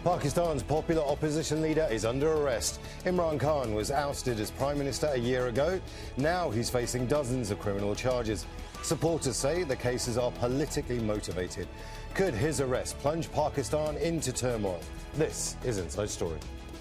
Pakistan's popular opposition leader is under arrest. Imran Khan was ousted as Prime Minister a year ago. Now he's facing dozens of criminal charges. Supporters say the cases are politically motivated. Could his arrest plunge Pakistan into turmoil? This is Inside Story.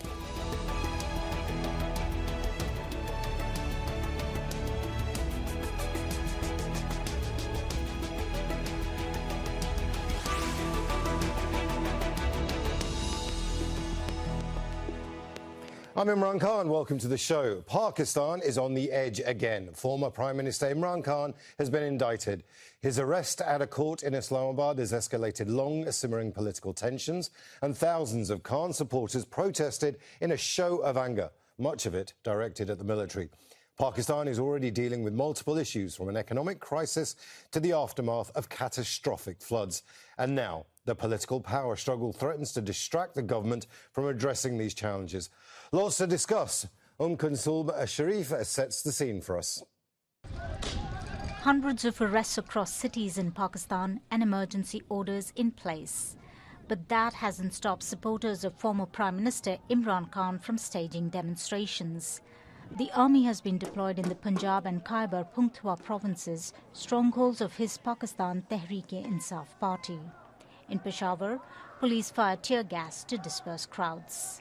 I'm Imran Khan. Welcome to the show. Pakistan is on the edge again. Former Prime Minister Imran Khan has been indicted. His arrest at a court in Islamabad has escalated long simmering political tensions, and thousands of Khan supporters protested in a show of anger, much of it directed at the military. Pakistan is already dealing with multiple issues, from an economic crisis to the aftermath of catastrophic floods. And now the political power struggle threatens to distract the government from addressing these challenges. Lots to discuss. Kulsoom Sharif sets the scene for us. Hundreds of arrests across cities in Pakistan and emergency orders in place. But that hasn't stopped supporters of former Prime Minister Imran Khan from staging demonstrations. The army has been deployed in the Punjab and Khyber Pakhtunkhwa provinces, strongholds of his Pakistan Tehreek-e-Insaf party. In Peshawar, police fired tear gas to disperse crowds.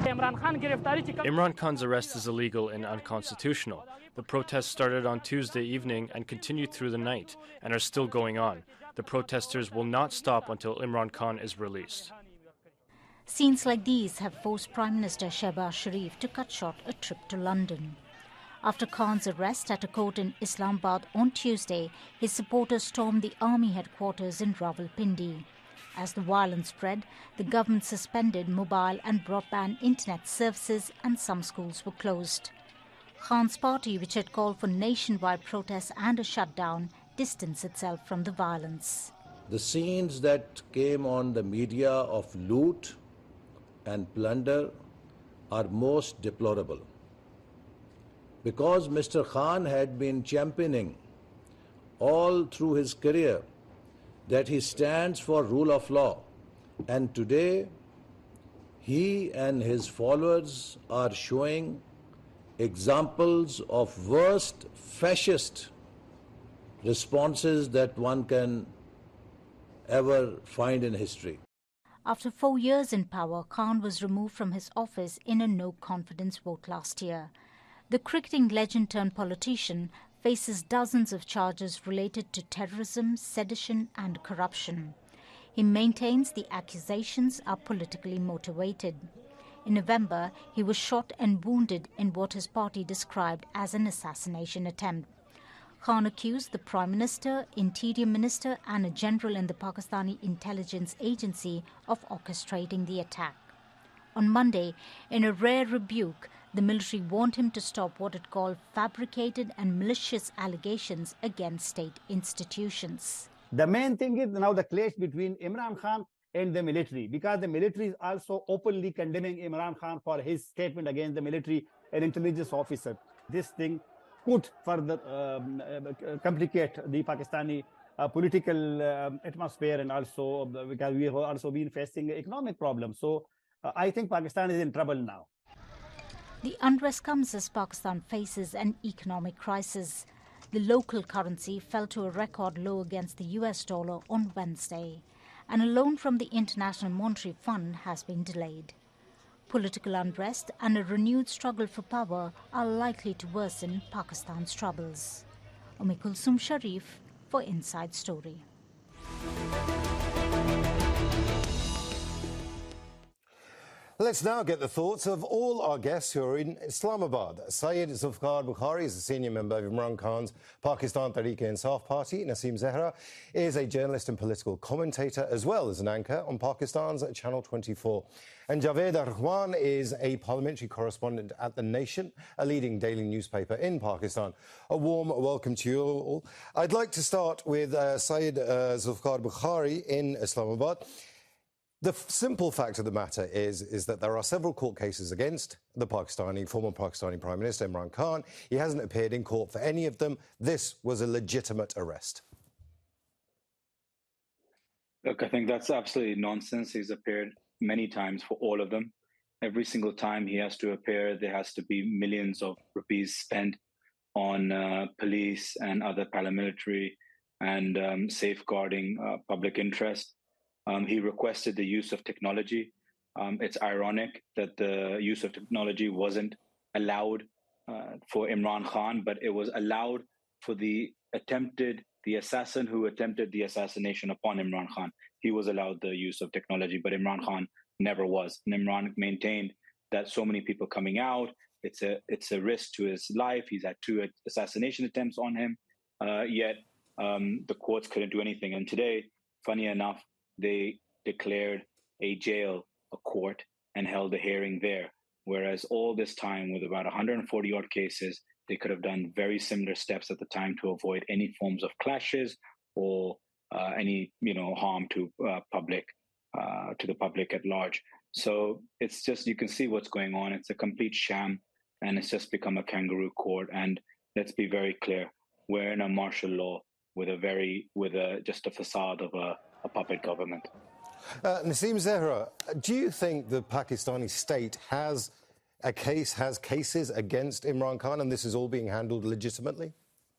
Imran Khan's arrest is illegal and unconstitutional. The protests started on Tuesday evening and continued through the night and are still going on. The protesters will not stop until Imran Khan is released. Scenes like these have forced Prime Minister Shehbaz Sharif to cut short a trip to London. After Khan's arrest at a court in Islamabad on Tuesday, his supporters stormed the army headquarters in Rawalpindi. As the violence spread, the government suspended mobile and broadband internet services and some schools were closed. Khan's party, which had called for nationwide protests and a shutdown, distanced itself from the violence. The scenes that came on the media of loot and plunder are most deplorable. Because Mr. Khan had been championing all through his career that he stands for rule of law, and today he and his followers are showing examples of worst fascist responses that one can ever find in history. After 4 years in power, Khan was removed from his office in a no-confidence vote last year. The cricketing legend turned politician faces dozens of charges related to terrorism, sedition and corruption. He maintains the accusations are politically motivated. In November, he was shot and wounded in what his party described as an assassination attempt. Khan accused the Prime Minister, Interior Minister and a general in the Pakistani intelligence agency of orchestrating the attack. On Monday, in a rare rebuke, the military warned him to stop what it called fabricated and malicious allegations against state institutions. The main thing is now the clash between Imran Khan and the military, because the military is also openly condemning Imran Khan for his statement against the military and intelligence officer. This thing could further complicate the Pakistani political atmosphere, and also because we have also been facing economic problems. So I think Pakistan is in trouble now. The unrest comes as Pakistan faces an economic crisis. The local currency fell to a record low against the US dollar on Wednesday, and a loan from the International Monetary Fund has been delayed. Political unrest and a renewed struggle for power are likely to worsen Pakistan's troubles. Kulsoom Sharif for Inside Story. Let's now get the thoughts of all our guests who are in Islamabad. Syed Zulfikar Bukhari is a senior member of Imran Khan's Pakistan Tehreek-e-Insaf party. Naseem Zehra is a journalist and political commentator, as well as an anchor on Pakistan's Channel 24. And Javed Ar-Rahman is a parliamentary correspondent at The Nation, a leading daily newspaper in Pakistan. A warm welcome to you all. I'd like to start with Syed Zulfikar Bukhari in Islamabad. The simple fact of the matter is that there are several court cases against the former Pakistani Prime Minister Imran Khan. He hasn't appeared in court for any of them. This was a legitimate arrest. Look, I think that's absolutely nonsense. He's appeared many times for all of them. Every single time he has to appear, there has to be millions of rupees spent on police and other paramilitary and safeguarding public interest. He requested the use of technology. It's ironic that the use of technology wasn't allowed for Imran Khan, but it was allowed for the assassin who attempted the assassination upon Imran Khan. He was allowed the use of technology, but Imran Khan never was. And Imran maintained that so many people coming out, it's a risk to his life. He's had 2 assassination attempts on him, yet the courts couldn't do anything. And today, funny enough, they declared a jail a court and held a hearing there. Whereas all this time, with about 140 odd cases, they could have done very similar steps at the time to avoid any forms of clashes or any harm to the public at large. So it's just, you can see what's going on. It's a complete sham, and it's just become a kangaroo court. And let's be very clear: we're in a martial law with just a facade of a puppet government. Naseem Zehra, do you think the Pakistani state has cases against Imran Khan, and this is all being handled legitimately?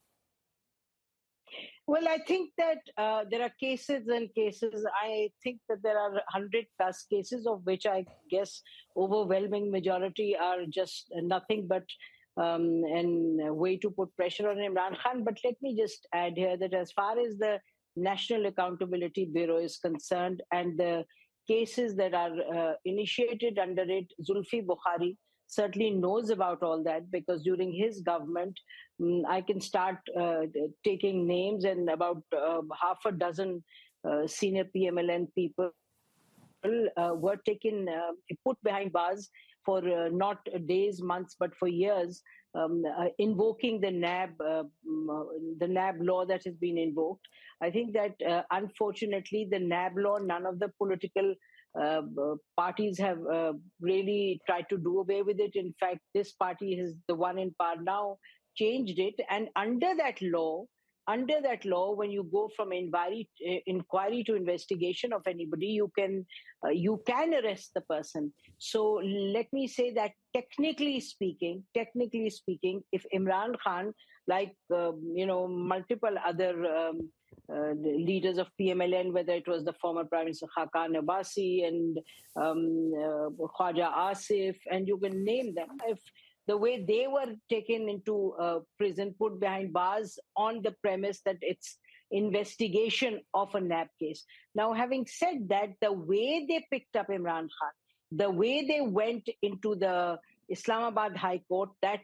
Well, I think that there are cases and cases. I think that there are 100+ cases, of which I guess overwhelming majority are just nothing but a way to put pressure on Imran Khan. But let me just add here that as far as the National Accountability Bureau is concerned and the cases that are initiated under it, Zulfi Bukhari certainly knows about all that, because during his government, I can start taking names, and about half a dozen senior PMLN people were put behind bars for not days, months, but for years, invoking the NAB law that has been invoked. I think that unfortunately the NAB law, none of the political parties have really tried to do away with it. In fact, this party is the one in power now, changed it. And under that law, when you go from inquiry to investigation of anybody, you can arrest the person. So let me say that technically speaking, if Imran Khan, like multiple other leaders of PMLN, whether it was the former Prime Minister Khaqan Abbasi and Khwaja Asif, and you can name them, if the way they were taken into prison, put behind bars on the premise that it's investigation of a NAB case. Now, having said that, the way they picked up Imran Khan, the way they went into the Islamabad High Court, that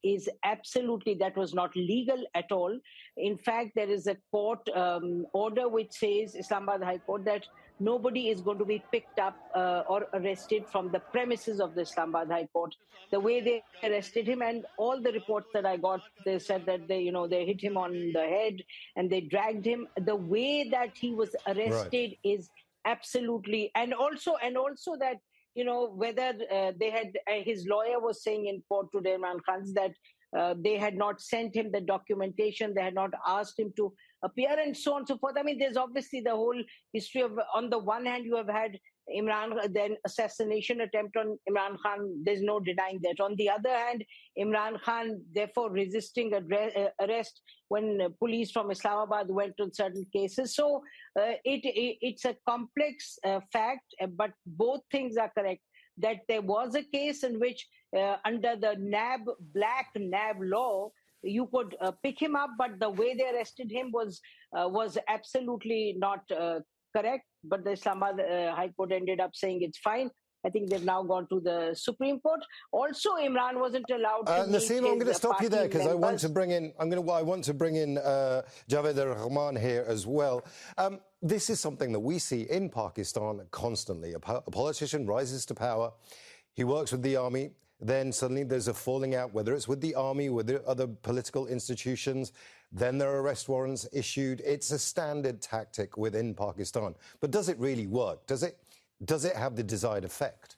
was not legal at all. In fact, there is a court order which says, Islamabad High Court, that nobody is going to be picked up or arrested from the premises of the Islamabad High Court. The way they arrested him, and all the reports that I got, they said that they hit him on the head and they dragged him. The way that he was arrested is absolutely, and also that, whether they had, his lawyer was saying in court to Imran Khan that they had not sent him the documentation, they had not asked him to appear, and so on and so forth. I mean, there's obviously the whole history of, on the one hand, you have had then assassination attempt on Imran Khan. There's no denying that. On the other hand, Imran Khan, therefore, resisting arrest when police from Islamabad went on certain cases. So it's a complex fact, but both things are correct. That there was a case in which, under the black NAB law, you could pick him up, but the way they arrested him was absolutely not correct. But the Islamabad High Court ended up saying it's fine. I think they've now gone to the Supreme Court. Also, Imran wasn't allowed to Naseem, I'm going to stop you there because I want to bring in Javed Ar-Rahman here as well. This is something that we see in Pakistan constantly. A politician rises to power, he works with the army, then suddenly there's a falling out, whether it's with the army, with the other political institutions, then there are arrest warrants issued. It's a standard tactic within Pakistan. But does it really work? Does it have the desired effect?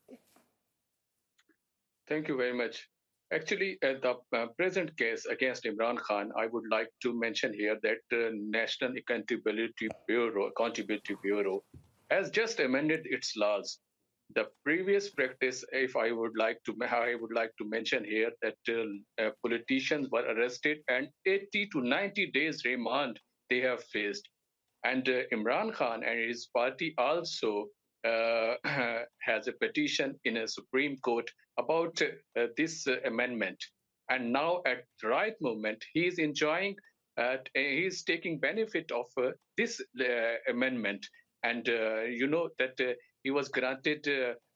Thank you very much. Actually, the present case against Imran Khan, I would like to mention here that the National Accountability Bureau has just amended its laws The previous practice, if I would like to mention here that politicians were arrested and 80 to 90 days remand they have faced. And Imran Khan and his party also has a petition in a Supreme Court about this amendment. And now, at the right moment, he is enjoying, he is taking benefit of this amendment. And you know that he was granted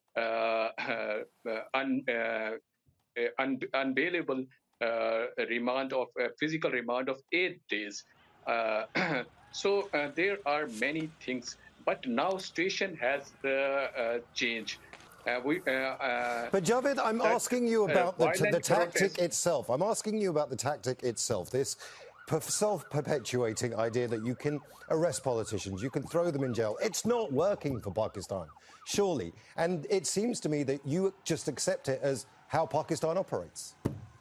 unbailable remand of physical remand of 8 days. So there are many things, but now situation has changed. But Javed, I'm asking you about the tactic itself. I'm asking you about the tactic itself. This self-perpetuating idea that you can arrest politicians, you can throw them in jail. It's not working for Pakistan, surely. And it seems to me that you just accept it as how Pakistan operates.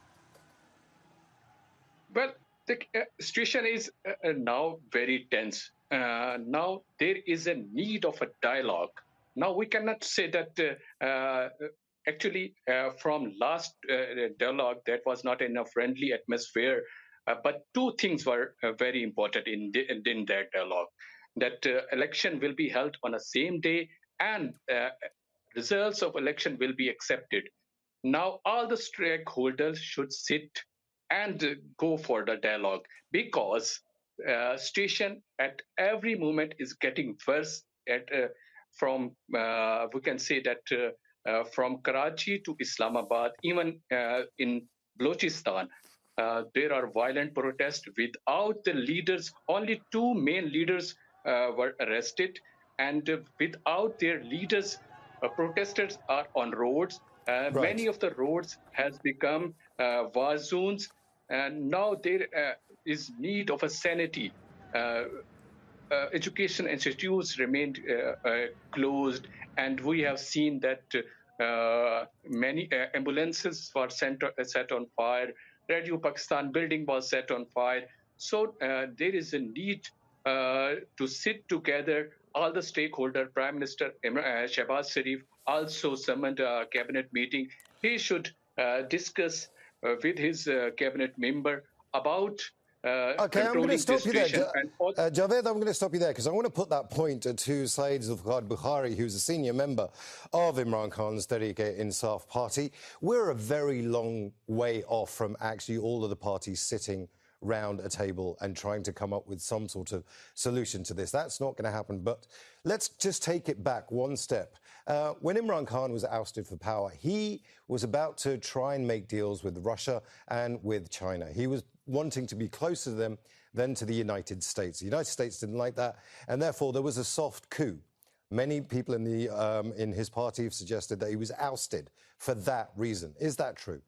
Well, the situation is now very tense. Now there is a need of a dialogue. Now we cannot say that actually from last dialogue that was not in a friendly atmosphere, but two things were very important in that dialogue. That election will be held on the same day and results of election will be accepted. Now all the stakeholders should sit and go for the dialogue, because situation at every moment is getting worse. From we can say that from Karachi to Islamabad, even in Balochistan, there are violent protests without the leaders. Only two main leaders were arrested, and without their leaders, protesters are on roads. Right. Many of the roads has become war zones. And now there is need of a sanity. Education institutes remained closed, and we have seen that many ambulances were set on fire. Radio Pakistan building was set on fire. So there is a need to sit together. All the stakeholders, Prime Minister Shehbaz Sharif also summoned a cabinet meeting. He should discuss with his cabinet member about okay, I'm going to stop you there. Javed, I'm going to stop you there because I want to put that point to Saeed Zulfikar Bukhari, who's a senior member of Imran Khan's Tehreek-e-Insaf party. We're a very long way off from actually all of the parties sitting round a table and trying to come up with some sort of solution to this. That's not going to happen. But let's just take it back one step. When Imran Khan was ousted for power, he was about to try and make deals with Russia and with China. He was wanting to be closer to them than to the United States. The United States didn't like that, and therefore there was a soft coup. Many people in his party have suggested that he was ousted for that reason. Is that true?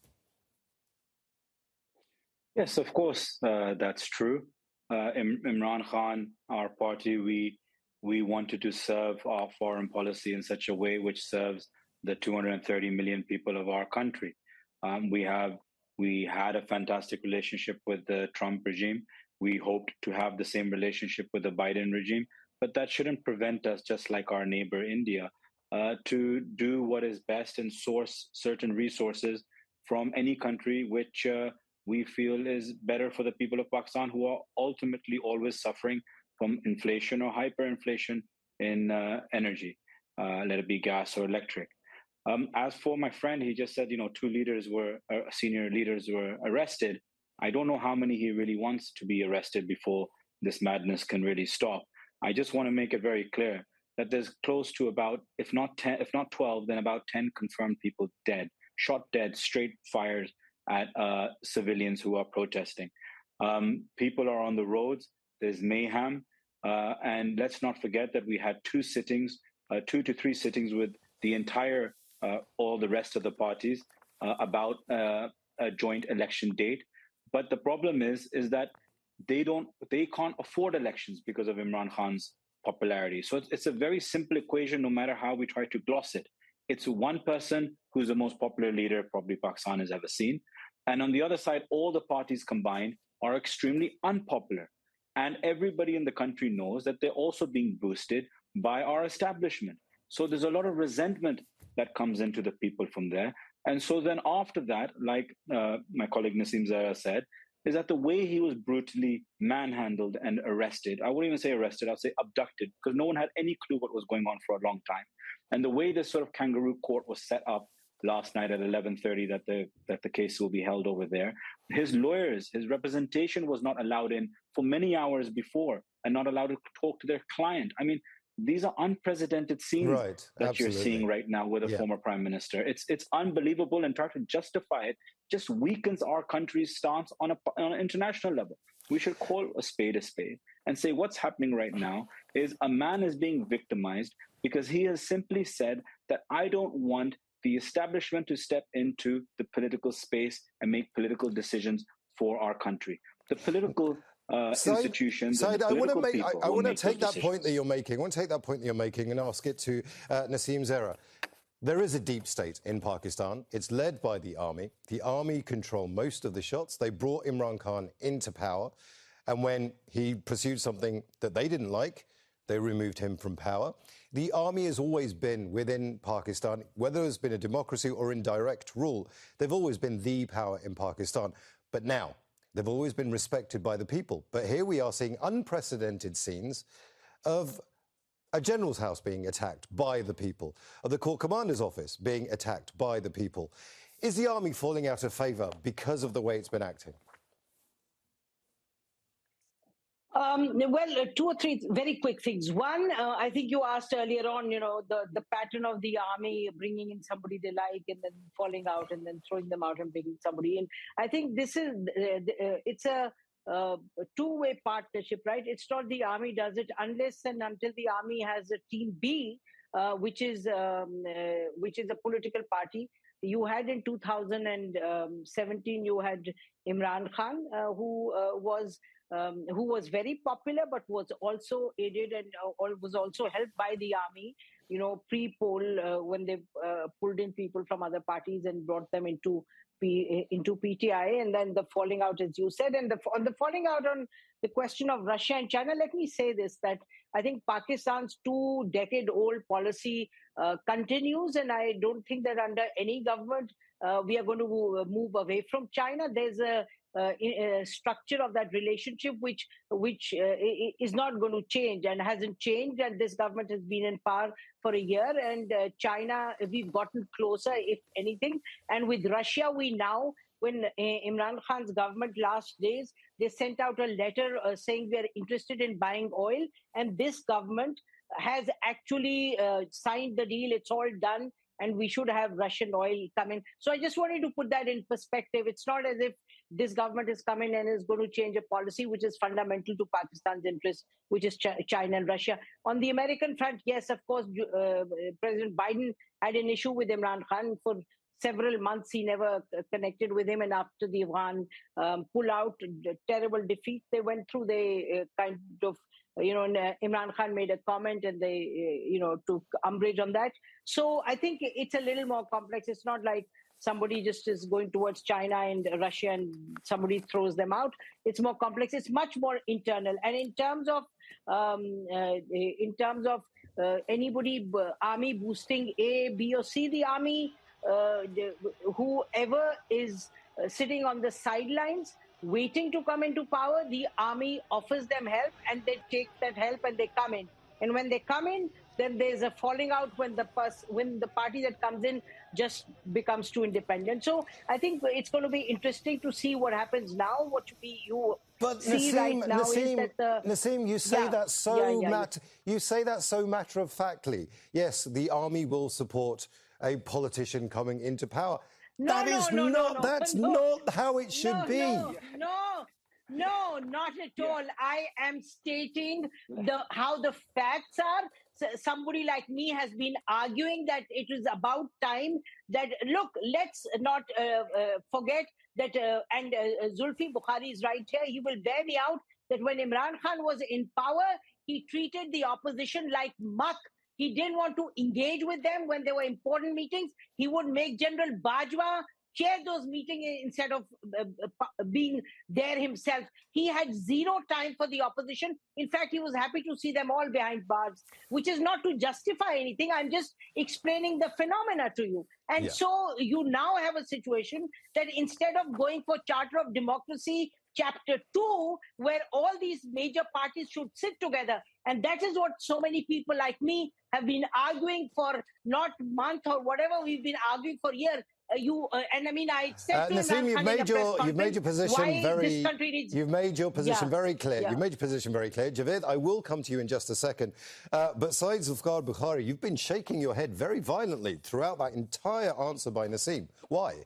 Yes, of course, that's true. Imran Khan, our party, we wanted to serve our foreign policy in such a way which serves the 230 million people of our country. We had a fantastic relationship with the Trump regime. We hoped to have the same relationship with the Biden regime, but that shouldn't prevent us, just like our neighbor India, to do what is best and source certain resources from any country which we feel is better for the people of Pakistan, who are ultimately always suffering from inflation or hyperinflation in energy, let it be gas or electric. As for my friend, he just said, two senior leaders were arrested. I don't know how many he really wants to be arrested before this madness can really stop. I just want to make it very clear that there's close to about, if not 12, then about 10 confirmed people dead, shot dead, straight fires at civilians who are protesting. People are on the roads. There's mayhem. And let's not forget that we had 2 to 3 sittings with the entire, all the rest of the parties about a joint election date. But the problem is that they can't afford elections because of Imran Khan's popularity. So it's a very simple equation, no matter how we try to gloss it. It's one person who's the most popular leader probably Pakistan has ever seen. And on the other side, all the parties combined are extremely unpopular. And everybody in the country knows that they're also being boosted by our establishment. So there's a lot of resentment that comes into the people from there. And so then after that, like my colleague Naseem Zahra said, is that the way he was brutally manhandled and arrested, I wouldn't even say arrested, I'd say abducted, because no one had any clue what was going on for a long time. And the way this sort of kangaroo court was set up last night at 11:30 that the case will be held over there, his lawyers, his representation was not allowed in for many hours before and not allowed to talk to their client. I mean, these are unprecedented scenes that you're seeing right now with a former prime minister. It's unbelievable, and trying to justify it just weakens our country's stance on an international level. We should call a spade and say what's happening right now is a man is being victimized because he has simply said that I don't want the establishment to step into the political space and make political decisions for our country. The political institutions. Saeed, I want to take that point that you're making. I want to take that point that you're making and ask it to Naseem Zahra. There is a deep state in Pakistan. It's led by the army. The army control most of the shots. They brought Imran Khan into power. And when he pursued something that they didn't like, they removed him from power. The army has always been within Pakistan, whether it's been a democracy or indirect rule, they've always been the power in Pakistan. But now, they've always been respected by the people. But here we are seeing unprecedented scenes of a general's house being attacked by the people, of the Corps Commander's office being attacked by the people. Is the army falling out of favour because of the way it's been acting? Well, two or three very quick things. One, I think you asked earlier on, the pattern of the army bringing in somebody they like and then falling out and then throwing them out and bringing somebody in. I think this is, it's a two-way partnership, right? It's not the army does it unless and until the army has a team B, which is a political party. You had in 2017, you had Imran Khan, who was very popular, but was also aided and was also helped by the army, pre-poll when they pulled in people from other parties and brought them into PTI, and then the falling out, as you said, and on the falling out on the question of Russia and China, let me say this, that I think Pakistan's 2-decade-old policy continues, and I don't think that under any government we are going to move away from China. There's a structure of that relationship which is not going to change and hasn't changed, and this government has been in power for a year, and China, we've gotten closer, if anything. And with Russia, we now, when Imran Khan's government last days, they sent out a letter saying we are interested in buying oil, and this government has actually signed the deal. It's all done, and we should have Russian oil coming. So I just wanted to put that in perspective. It's not as if this government is coming and is going to change a policy which is fundamental to Pakistan's interests, which is China and Russia. On the American front, yes, of course, President Biden had an issue with Imran Khan. For several months, he never connected with him. And after the Afghan pull-out, terrible defeat they went through, they kind of, Imran Khan made a comment and they, took umbrage on that. So I think it's a little more complex. It's not like somebody just is going towards China and Russia and somebody throws them out. It's more complex. It's much more internal. And in terms of anybody, army boosting A, B, or C, the army, whoever is sitting on the sidelines waiting to come into power, the army offers them help and they take that help and they come in. And when they come in, then there's a falling out when the party that comes in just becomes too independent. So I think it's going to be interesting to see what happens now. What you see right now is that Naseem, you say that you say that so matter of factly. Yes, the army will support a politician coming into power. That's not how it should be. No, not at all. I am stating how the facts are. Somebody like me has been arguing that it is about time that, look, let's not forget that, and Zulfi Bukhari is right here, he will bear me out, that when Imran Khan was in power, he treated the opposition like muck. He didn't want to engage with them when there were important meetings. He would make General Bajwa chair those meetings instead of being there himself. He had zero time for the opposition. In fact, he was happy to see them all behind bars, which is not to justify anything. I'm just explaining the phenomena to you. And so you now have a situation that instead of going for Charter of Democracy Chapter 2, where all these major parties should sit together. And that is what so many people like me have been arguing for, not month or whatever we've been arguing for years. And I mean, I said to Naseem, you've made your position very needs... You've made your position very clear. You've made your position very clear. Javed, I will come to you in just a second. But Syed Zulfikar Bukhari, you've been shaking your head very violently throughout that entire answer by Naseem. Why?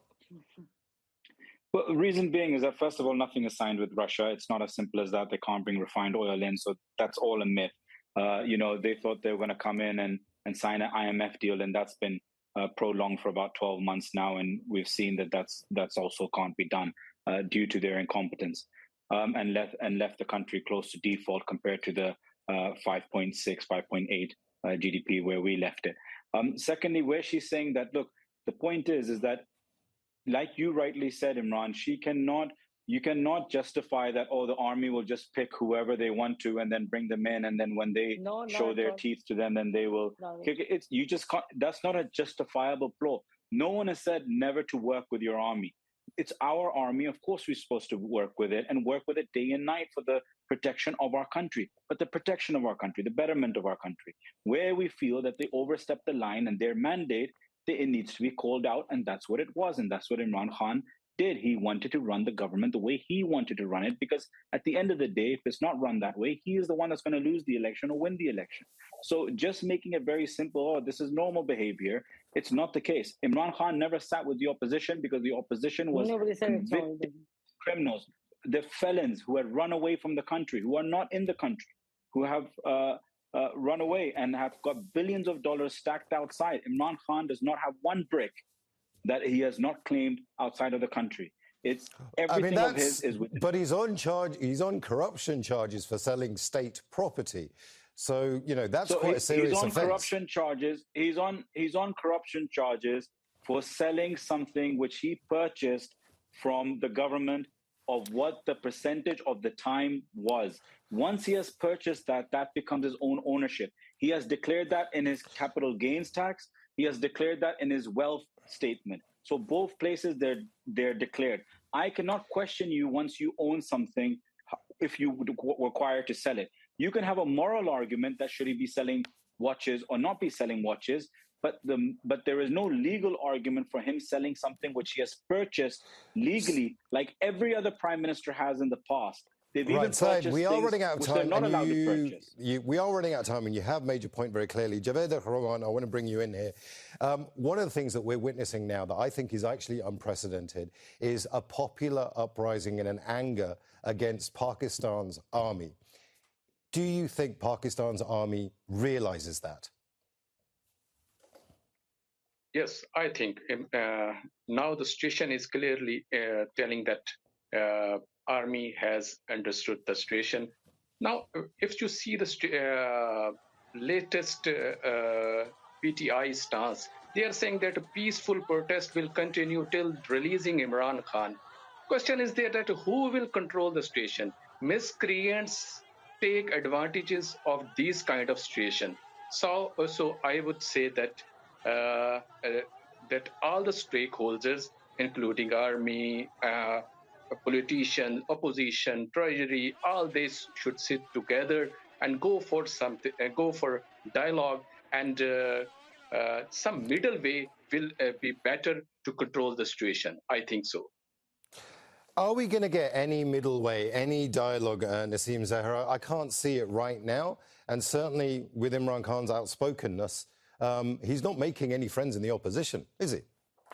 Well, the reason being is that, first of all, nothing is signed with Russia. It's not as simple as that. They can't bring refined oil in. So that's all a myth. They thought they were going to come in and sign an IMF deal, and that's been prolonged for about 12 months now. And we've seen that that's also can't be done due to their incompetence, and left the country close to default compared to the 5.6, 5.8 GDP where we left it. Secondly, where she's saying that, look, the point is that, like you rightly said, Imran, you cannot justify that, the army will just pick whoever they want to and then bring them in, and then when they show their teeth to them, then they will kick it. You just can't. That's not a justifiable flaw. No one has said never to work with your army. It's our army. Of course, we're supposed to work with it and work with it day and night for the protection of our country. But the protection of our country, the betterment of our country, where we feel that they overstep the line and their mandate, it needs to be called out, and that's what it was, and that's what Imran Khan did. He wanted to run the government the way he wanted to run it, because at the end of the day, if it's not run that way, he is the one that's going to lose the election or win the election. So just making it very simple, this is normal behavior, it's not the case. Imran Khan never sat with the opposition because the opposition was convicted criminals, the felons who had run away from the country, who are not in the country, who have run away and have got billions of dollars stacked outside. Imran Khan does not have one brick that he has not claimed outside of the country. It's everything of his is with. But he's on charge. He's on corruption charges for selling state property. So that's quite a serious offense. He's on corruption charges. He's on corruption charges for selling something which he purchased from the government of what the percentage of the time was. Once he has purchased that becomes his own ownership. He has declared that in his capital gains tax. He has declared that in his wealth statement. So both places they're declared. I cannot question you once you own something if you would require to sell it. You can have a moral argument that should he be selling watches or not be selling watches, but there is no legal argument for him selling something which he has purchased legally, like every other prime minister has in the past. They've even purchased we are running out of time. They're not allowed to purchase. We are running out of time, and you have made your point very clearly. Javed Rahman, I want to bring you in here. One of the things that we're witnessing now that I think is actually unprecedented is a popular uprising and an anger against Pakistan's army. Do you think Pakistan's army realizes that? Yes, I think now the situation is clearly telling that army has understood the situation. Now, if you see the latest PTI stance, they are saying that a peaceful protest will continue till releasing Imran Khan. Question is there that who will control the situation? Miscreants take advantages of these kind of situation. So I would say that that all the stakeholders, including army, politicians, opposition, treasury, all this should sit together and go for something, go for dialogue, and some middle way will be better to control the situation. I think so. Are we going to get any middle way, any dialogue, Naseem Zahra? I can't see it right now. And certainly with Imran Khan's outspokenness, he's not making any friends in the opposition, is he?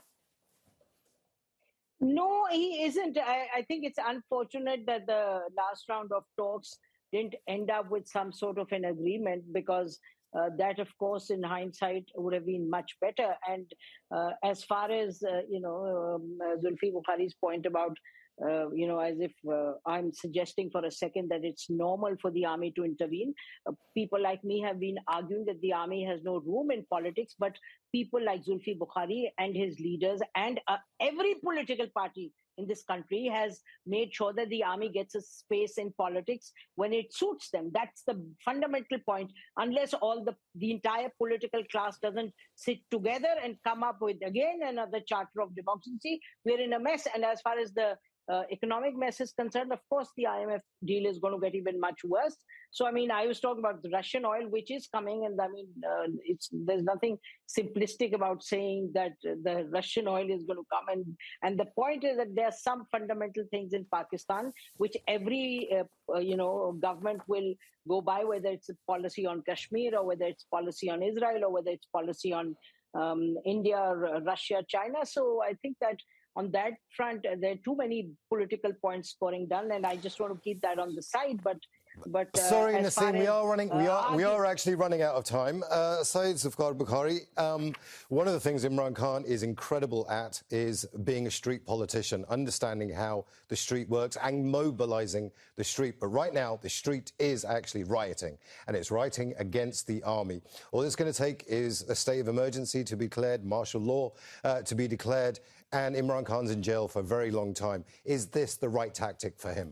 No, he isn't. I think it's unfortunate that the last round of talks didn't end up with some sort of an agreement, because that, of course, in hindsight, would have been much better. And as far as, Zulfi Bukhari's point about as if I'm suggesting for a second that it's normal for the army to intervene. People like me have been arguing that the army has no room in politics, but people like Zulfi Bukhari and his leaders and every political party in this country has made sure that the army gets a space in politics when it suits them. That's the fundamental point. Unless the entire political class doesn't sit together and come up with, again, another charter of democracy, we're in a mess. And as far as the economic mess is concerned, of course, the IMF deal is going to get even much worse. So, I mean, I was talking about the Russian oil, which is coming. And I mean, there's nothing simplistic about saying that the Russian oil is going to come. And the point is that there are some fundamental things in Pakistan, which every, government will go by, whether it's a policy on Kashmir or whether it's policy on Israel or whether it's policy on India, Russia, China. So I think that on that front, there are too many political points scoring done, and I just want to keep that on the side. But sorry, Naseem, we are actually running out of time. Syed Zulfikar Bukhari, one of the things Imran Khan is incredible at is being a street politician, understanding how the street works and mobilising the street. But right now, the street is actually rioting, and it's rioting against the army. All it's going to take is a state of emergency to be declared, martial law to be declared, and Imran Khan's in jail for a very long time. Is this the right tactic for him?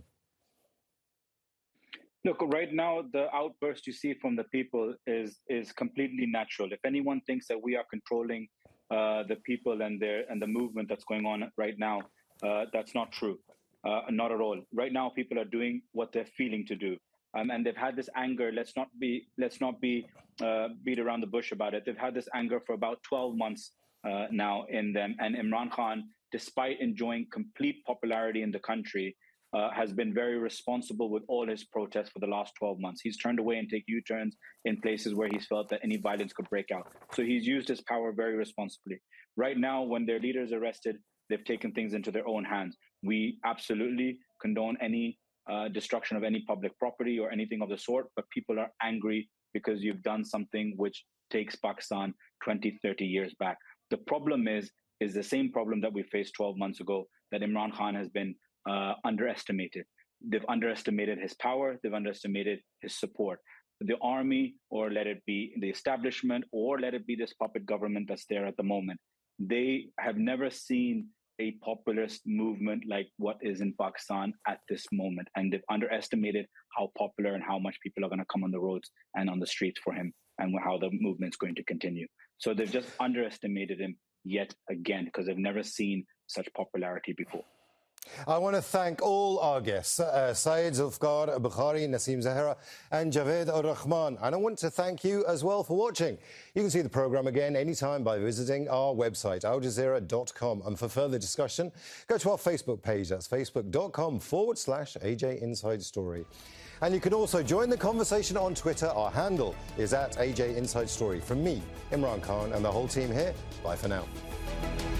Look, right now, the outburst you see from the people is completely natural. If anyone thinks that we are controlling the people and the movement that's going on right now, that's not true. Not at all. Right now, people are doing what they're feeling to do. And they've had this anger. Let's not be beat around the bush about it. They've had this anger for about 12 months now in them. And Imran Khan, despite enjoying complete popularity in the country, has been very responsible with all his protests for the last 12 months. He's turned away and take U-turns in places where he's felt that any violence could break out. So he's used his power very responsibly. Right now, when their leader is arrested, they've taken things into their own hands. We absolutely condone any destruction of any public property or anything of the sort, but people are angry because you've done something which takes Pakistan 20, 30 years back. The problem is the same problem that we faced 12 months ago, that Imran Khan has been underestimated. They've underestimated his power. They've underestimated his support. The army, or let it be the establishment, or let it be this puppet government that's there at the moment, they have never seen a populist movement like what is in Pakistan at this moment. And they've underestimated how popular and how much people are going to come on the roads and on the streets for him, and how the movement's going to continue. So they've just underestimated him yet again, because they've never seen such popularity before. I want to thank all our guests, Syed Zulfikar Bukhari, Naseem Zahera and Javed Ar-Rahman. And I want to thank you as well for watching. You can see the programme again anytime by visiting our website, aljazeera.com. And for further discussion, go to our Facebook page. That's facebook.com/AJ Inside Story. And you can also join the conversation on Twitter. Our handle is @AJ Inside Story. From me, Imran Khan, and the whole team here, bye for now.